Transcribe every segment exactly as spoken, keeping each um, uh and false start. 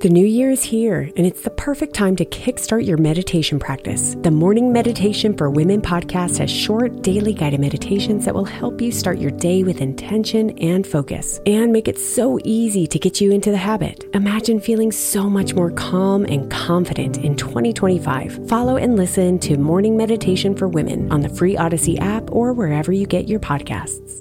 The new year is here, and it's the perfect time to kickstart your meditation practice. The Morning Meditation for Women podcast has short, daily guided meditations that will help you start your day with intention and focus, and make it so easy to get you into the habit. Imagine feeling so much more calm and confident in twenty twenty-five. Follow and listen to Morning Meditation for Women on the free Odyssey app or wherever you get your podcasts.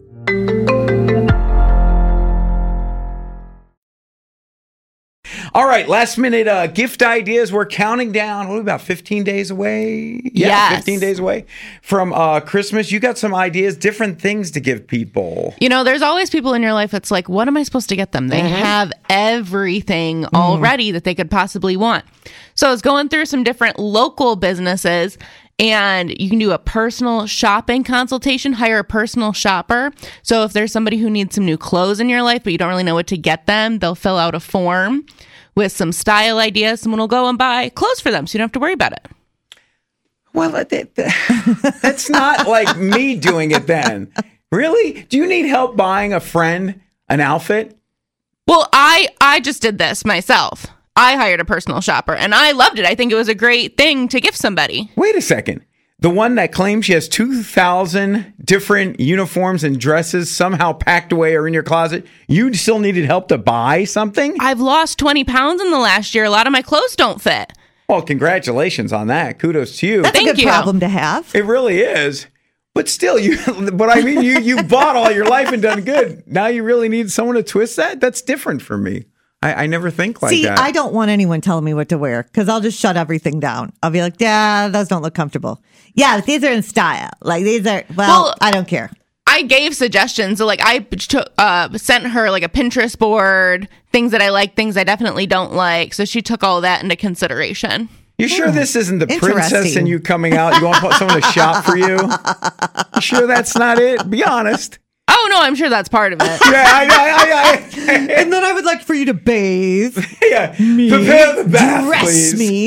All right, last minute uh, gift ideas. We're counting down. What, about fifteen days away? Yeah, yes. fifteen days away from uh, Christmas. You got some ideas, different things to give people. You know, there's always people in your life that's like, what am I supposed to get them? They mm-hmm. have everything mm-hmm. already that they could possibly want. So I was going through some different local businesses, and you can do a personal shopping consultation, hire a personal shopper. So if there's somebody who needs some new clothes in your life, but you don't really know what to get them, they'll fill out a form with some style ideas. Someone will go and buy clothes for them, so you don't have to worry about it. Well, that, that, that's not like me doing it then. Really? Do you need help buying a friend an outfit? Well, I, I just did this myself. I hired a personal shopper, and I loved it. I think it was a great thing to give somebody. Wait a second. The one that claims she has two thousand different uniforms and dresses somehow packed away or in your closet, you still needed help to buy something? I've lost twenty pounds in the last year. A lot of my clothes don't fit. Well, congratulations on that. Kudos to you. That's Thank a good you. problem to have. It really is. But still, you. But I mean, you you bought all your life and done good. Now you really need someone to twist that? That's different for me. I, I never think like See, that. See, I don't want anyone telling me what to wear because I'll just shut everything down. I'll be like, yeah, those don't look comfortable. Yeah, these are in style. Like these are, well, well I don't care. I gave suggestions. So like I took, uh, sent her like a Pinterest board, things that I like, things I definitely don't like. So she took all that into consideration. You sure hmm. this isn't the princess and you coming out? You want someone to shop for you? You sure that's not it? Be honest. Oh, no, I'm sure that's part of it. Yeah, I, I, I, I, and then I would like for you to bathe. Yeah, me, prepare the bath, dress please. me.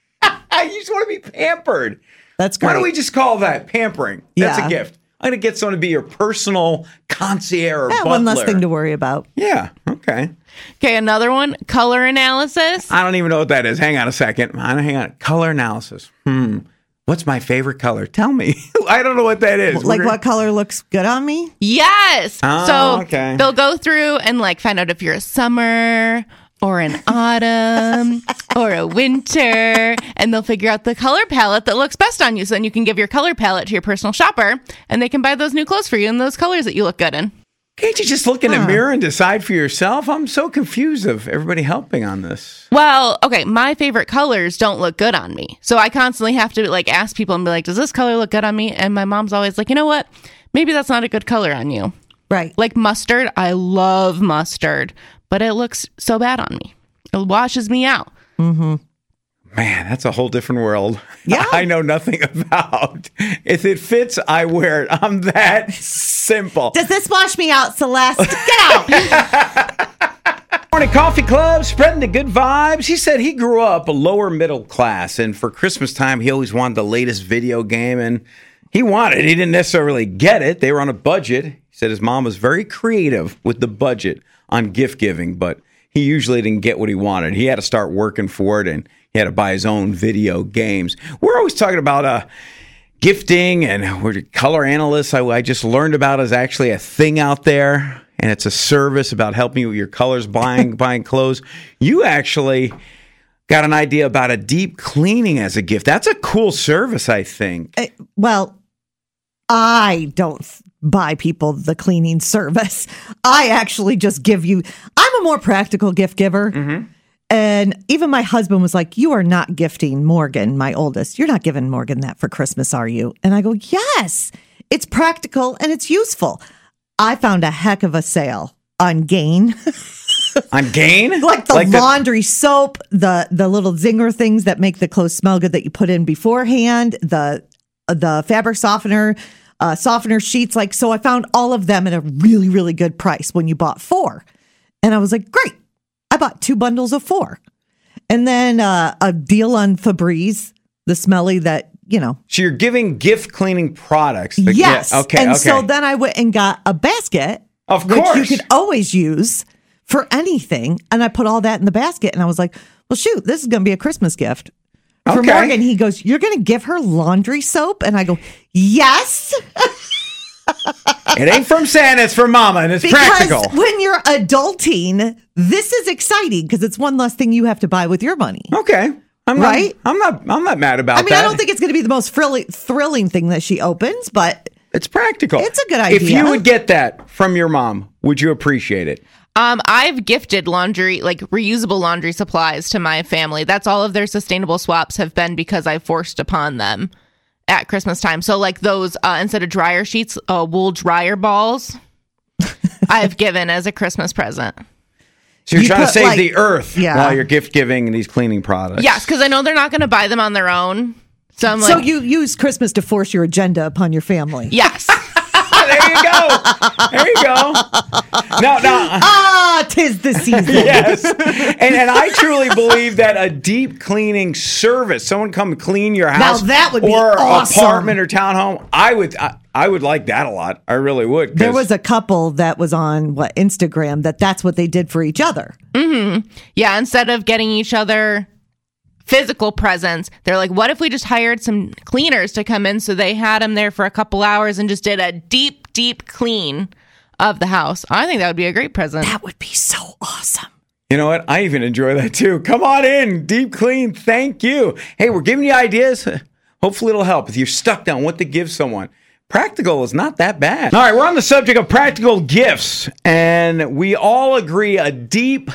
You just want to be pampered. That's great. Why don't we just call that pampering? That's yeah. a gift. I'm going to get someone to be your personal concierge or yeah, butler. One less thing to worry about. Yeah, okay. Okay, another one, color analysis. I don't even know what that is. Hang on a second. Hang on. Color analysis. Hmm. What's my favorite color? Tell me. I don't know what that is. Like what color looks good on me? Yes. Oh, so okay. They'll go through and like find out if you're a summer or an autumn or a winter, and they'll figure out the color palette that looks best on you. So then you can give your color palette to your personal shopper, and they can buy those new clothes for you in those colors that you look good in. Can't you just look in huh. the mirror and decide for yourself? I'm so confused of everybody helping on this. Well, okay, my favorite colors don't look good on me. So I constantly have to like ask people and be like, does this color look good on me? And my mom's always like, you know what? Maybe that's not a good color on you. Right. Like mustard. I love mustard, but it looks so bad on me. It washes me out. Mm-hmm. Man, that's a whole different world. Yeah. I know nothing about. If it fits, I wear it. I'm that simple. Does this wash me out, Celeste? Get out. Morning Coffee Club, spreading the good vibes. He said he grew up a lower middle class, and for Christmas time, he always wanted the latest video game, and he wanted it. He didn't necessarily get it. They were on a budget. He said his mom was very creative with the budget on gift giving, but he usually didn't get what he wanted. He had to start working for it, and he had to buy his own video games. We're always talking about uh, gifting, and we're color analysts. I, I just learned about is actually a thing out there, and it's a service about helping you with your colors, buying buying clothes. You actually got an idea about a deep cleaning as a gift. That's a cool service, I think. Uh, well, I don't buy people the cleaning service. I actually just give you, I'm a more practical gift giver. Mm-hmm. And even my husband was like, you are not gifting Morgan, my oldest. You're not giving Morgan that for Christmas, are you? And I go, yes, it's practical and it's useful. I found a heck of a sale on Gain. On Gain? Like the like laundry the- soap, the the little zinger things that make the clothes smell good that you put in beforehand, the the fabric softener, uh, softener sheets. Like, so I found all of them at a really, really good price when you bought four. And I was like, great. I bought two bundles of four. And then uh, a deal on Febreze, the smelly that, you know. So you're giving gift cleaning products. That, yes. Yeah, okay, and okay. so then I went and got a basket. Of which course. you could always use for anything. And I put all that in the basket and I was like, well, shoot, this is going to be a Christmas gift. For Okay. Morgan, he goes, you're going to give her laundry soap? And I go, yes. It ain't from Santa, it's from Mama, and it's Because practical. when you're adulting, this is exciting because it's one less thing you have to buy with your money. Okay. I'm Right? Not, I'm not I'm not mad about I mean, that. I don't think it's going to be the most thrilling, thrilling thing that she opens, but it's practical. It's a good If idea. you would get that from your mom, would you appreciate it? Um, I've gifted laundry, like reusable laundry supplies to my family. That's all of their sustainable swaps have been because I forced upon them at Christmas time. So like those, uh, instead of dryer sheets, uh, wool dryer balls, I've given as a Christmas present. So you're You trying to put, save like- the earth Yeah. while you're gift giving these cleaning products. Yes, because I know they're not going to buy them on their own. So I'm like, so you use Christmas to force your agenda upon your family. yes. There you go. There you go. No, no. Ah, tis the season. Yes. And and I truly believe that a deep cleaning service, someone come clean your house that would be or awesome. apartment or townhome, I would I, I would like that a lot. I really would. 'cause- There was a couple that was on what Instagram that that's what they did for each other. Yeah, instead of getting each other physical presents, they're like, what if we just hired some cleaners to come in? So they had them there for a couple hours and just did a deep, deep clean of the house. I think that would be a great present. That would be so awesome. You know what? I even enjoy that too. Come on in. Deep clean. Thank you. Hey, we're giving you ideas. Hopefully it'll help if you're stuck on what to give someone. Practical is not that bad. All right, we're on the subject of practical gifts, and we all agree a deep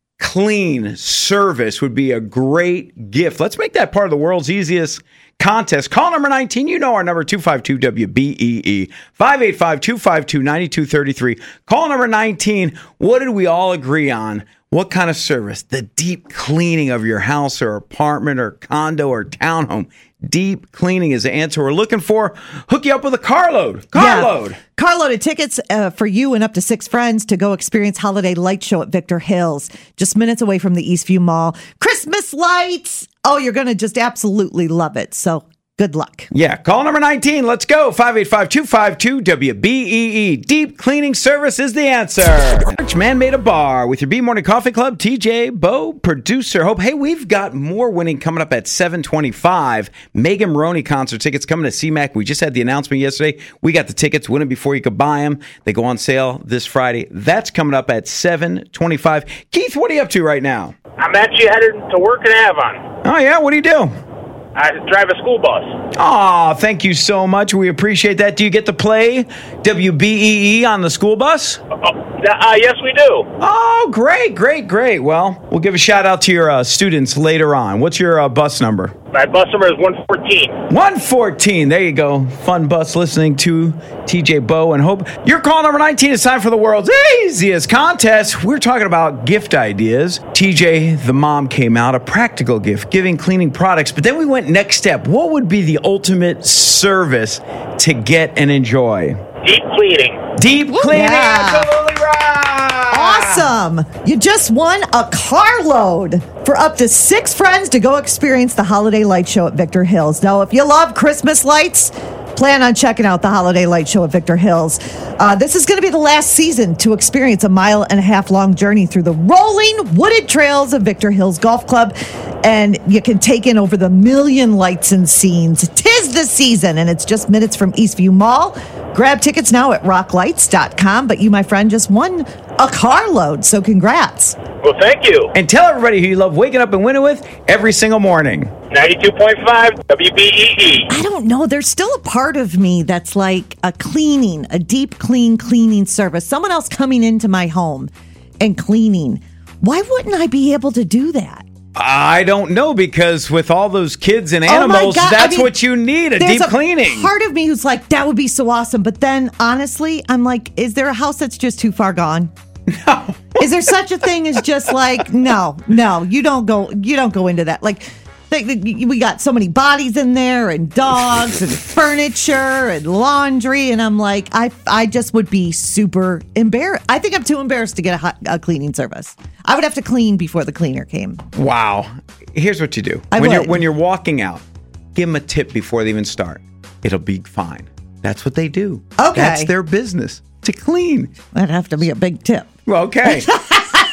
clean service would be a great gift. Let's make that part of the world's easiest contest. Call number nineteen. You know our number, two five two W B E E, five eight five, two five two, nine two three three. Call number nineteen. What did we all agree on? What kind of service? The deep cleaning of your house or apartment or condo or townhome. Deep cleaning is the answer we're looking for. Hook you up with a carload. Carload. Yeah. Carload of tickets uh, for you and up to six friends to go experience Holiday Light Show at Victor Hills, just minutes away from the Eastview Mall. Christmas lights. Oh, you're going to just absolutely love it. So good luck. Yeah, call number nineteen. Let's go. five eight five, two five two, W B E E. Deep cleaning service is the answer. Church Man Made a Bar with your B Morning Coffee Club. T J, Bo, producer Hope. Hey, we've got more winning coming up at seven twenty-five. Megan Maroney concert tickets coming to C MAC. We just had the announcement yesterday. We got the tickets. Win them before you could buy them. They go on sale this Friday. That's coming up at seven twenty-five. Keith, what are you up to right now? I'm actually headed to work in Avon. Oh, yeah? What do you do? I drive a school bus. Aw, thank you so much. We appreciate that. Do you get to play W B E E on the school bus? Oh, uh, yes, we do. Oh, great, great, great. Well, we'll give a shout out to your uh, students later on. What's your uh, bus number? My bus number is one fourteen. one fourteen. There you go. Fun bus listening to T J, Bo, and Hope. Your call number nineteen is time for the world's easiest contest. We're talking about gift ideas. T J, the mom, came out, a practical gift, giving cleaning products. But then we went next step. What would be the ultimate service to get and enjoy? Deep cleaning. Deep cleaning. Yeah. Absolutely right. Awesome. You just won a carload for up to six friends to go experience the Holiday Light Show at Victor Hills. Now, if you love Christmas lights, plan on checking out the Holiday Light Show at Victor Hills. Uh, this is going to be the last season to experience a mile and a half long journey through the rolling wooded trails of Victor Hills Golf Club. And you can take in over the million lights and scenes. Tis the season, and it's just minutes from Eastview Mall. Grab tickets now at rock lights dot com. But you, my friend, just won a carload, so congrats. Well, thank you. And tell everybody who you love waking up and winning with every single morning. ninety-two point five W B E E. I don't know. There's still a part of me that's like a cleaning, a deep clean cleaning service. Someone else coming into my home and cleaning. Why wouldn't I be able to do that? I don't know, because with all those kids and Oh my animals, God, that's I mean, what you need, a There's deep cleaning. Part of me who's like, that would be so awesome. But then honestly, I'm like, is there a house that's just too far gone? No. Is there such a thing as just like, no, no, you don't go, you don't go into that. Like, they, they- we got so many bodies in there and dogs and furniture and laundry. And I'm like, I, I just would be super embarrassed. I think I'm too embarrassed to get a, hot, a cleaning service. I would have to clean before the cleaner came. Wow. Here's what you do. I when would. you're when you're walking out, give them a tip before they even start. It'll be fine. That's what they do. Okay. That's their business, to clean. That'd have to be a big tip. Well, okay.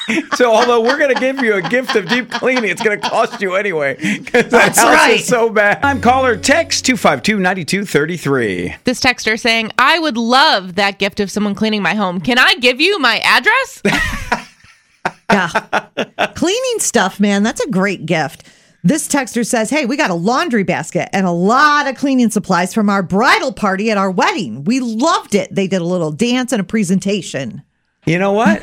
So although we're going to give you a gift of deep cleaning, it's going to cost you anyway. Because that That's house right. is so bad. I'm caller text two five two, nine two three three. This texter saying, I would love that gift of someone cleaning my home. Can I give you my address? Yeah. Cleaning stuff, man, that's a great gift. This texter says, hey, we got a laundry basket and a lot of cleaning supplies from our bridal party at our wedding. We loved it. They did a little dance and a presentation. You know what?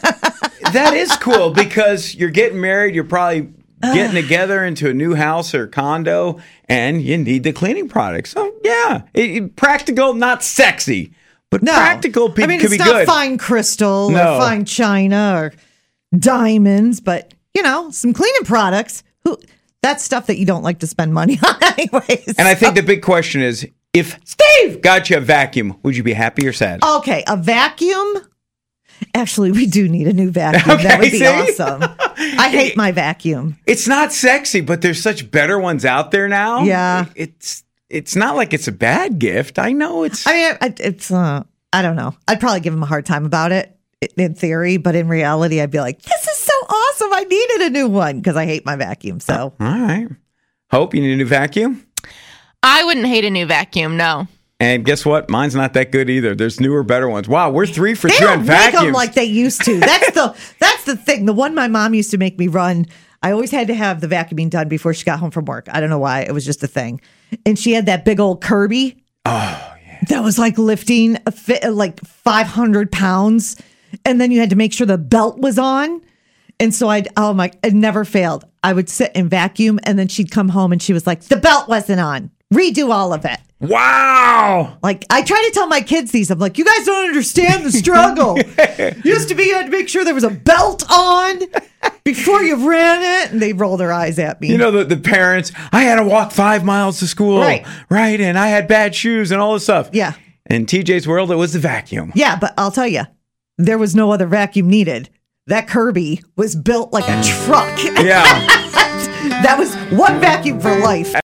That is cool because you're getting married. You're probably getting together into a new house or condo, and you need the cleaning products. So, yeah, it, it- practical, not sexy, but No. practical pe- I mean, could it's be not good. fine crystal No. or fine china or diamonds, but, you know, some cleaning products. Who That's stuff that you don't like to spend money on anyways. And I think the big question is, if Steve got you a vacuum, would you be happy or sad? Okay, a vacuum. Actually, we do need a new vacuum. Okay, that would be see? awesome. I hate my vacuum. It's not sexy, but there's such better ones out there now. Yeah. It's it's not like it's a bad gift. I know it's I mean, I- it's, uh, I don't know. I'd probably give him a hard time about it i- in theory, but in reality, I'd be like, this is so awesome. I needed a new one because I hate my vacuum. So, all right. Hope you need a new vacuum. I wouldn't hate a new vacuum, no. And guess what? Mine's not that good either. There's newer, better ones. Wow, we're three for they two don't on make vacuums. them like they used to. That's the that's the thing. The one my mom used to make me run. I always had to have the vacuuming done before she got home from work. I don't know why. It was just a thing. And she had that big old Kirby. oh yeah. That was like lifting a fit, like five hundred pounds. And then you had to make sure the belt was on. And so I'd, oh my, it never failed. I would sit and vacuum and then she'd come home and she was like, the belt wasn't on. Redo all of it. Wow. Like, I try to tell my kids these. I'm like, you guys don't understand the struggle. Used to be, you had to make sure there was a belt on before you ran it. And they roll their eyes at me. You know, the, the parents, I had to walk five miles to school. Right. Right. And I had bad shoes and all this stuff. Yeah. In T J's world, it was the vacuum. Yeah, but I'll tell you, there was no other vacuum needed. That Kirby was built like a truck. Yeah. That was one vacuum for life.